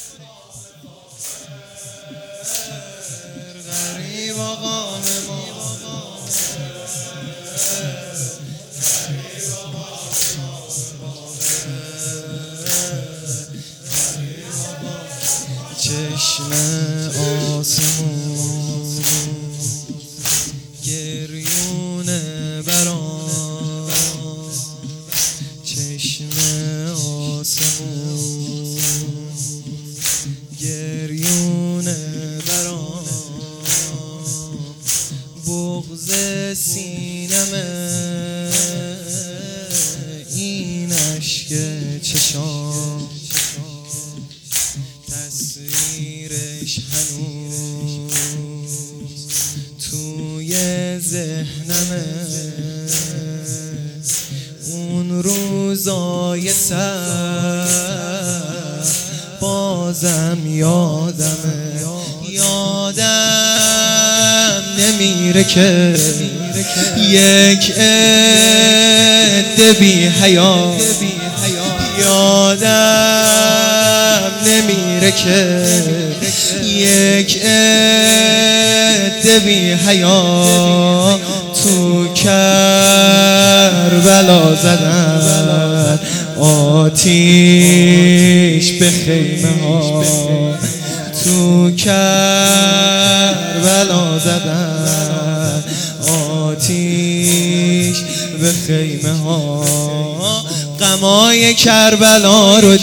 غریب آقا چشم آسمون گریونه برام، چشم آسمون گریونه برام، بغض سینمه این اشک چشام، تصویرش هنوز توی ذهنمه، اون روزای سر بازم یادمه، یادم نمیره که یک عده بی حیا، یادم نمیره که یک عده بی حیا تو کربلا زدن آتیش به خیمه ها، تو کربلا زدن آتیش به خیمه ها، غمای کربلا رو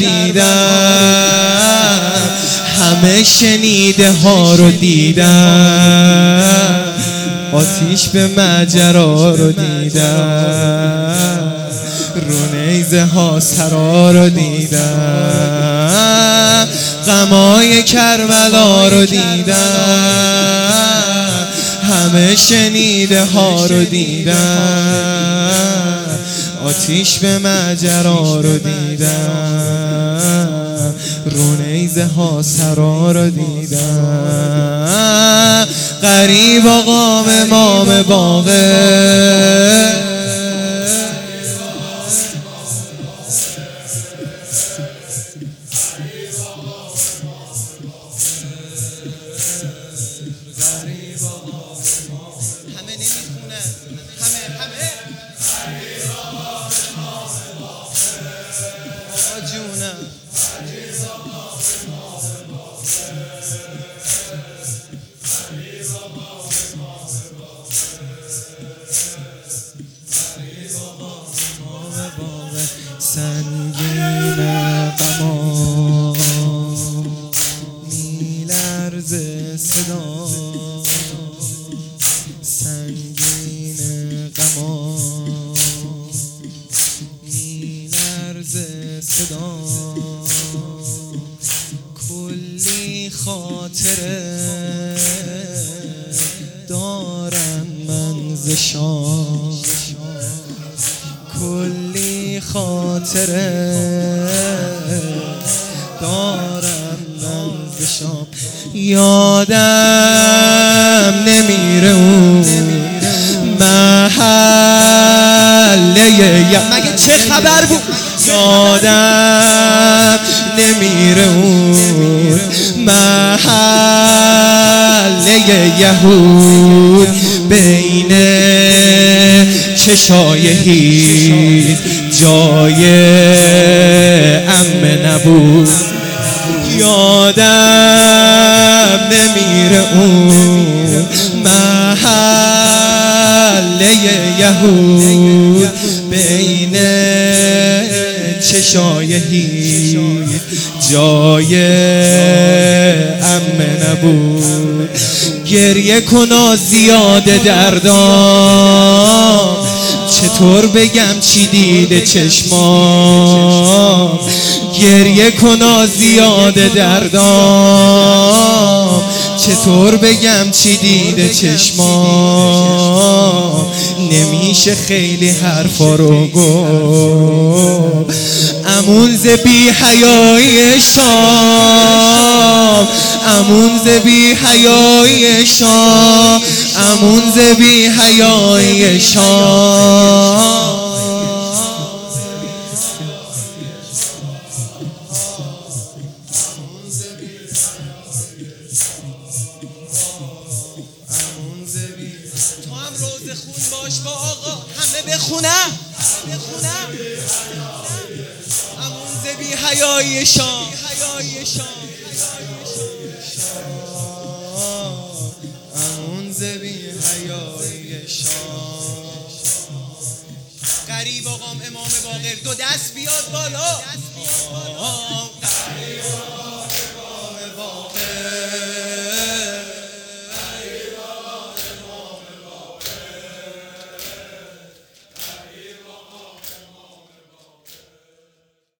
دیدم، همه شنیده ها رو دیدم، آتیش به مجرا رو دیدم، رو نیزه ها سرا رو دیدم، غمای کربلا رو دیدم، همه شنیده ها رو دیدم، آتیش به مجرا رو دیدم، رو نیزه ها سرا رو دیدم، غریب آقا امام باقر، همه نمیخونن، همه آقا جونم سنگین غما میلرزه صدا، سنگین غما میلرزه صدا، کلی خاطره دارم من ز شام، کلی خاطره دارم من ز شام، یادم نمیره اون محله مگه چه خبر بود، یادم نمیره اون محله یهود بین چشای هیز جای عمه نبود، یادم نمیره اون محله یهود بین چشای هیز جای عمه نبود، گریه کنا زیاده دردام، چطور بگم چی دیده چشمام، گریه کنا زیاده دردام، چطور بگم چی دیده چشمام، نمیشه خیلی حرفا رو گفت، امون ز بی حیایی شام، امون ز بی حیایی شام، امون ز بی حیایی شام، امون ز بخونم امون ز بی حیایی شاه امون ز بی حیایی شاه غریب آقام امام باقر دو دست بیاد بالا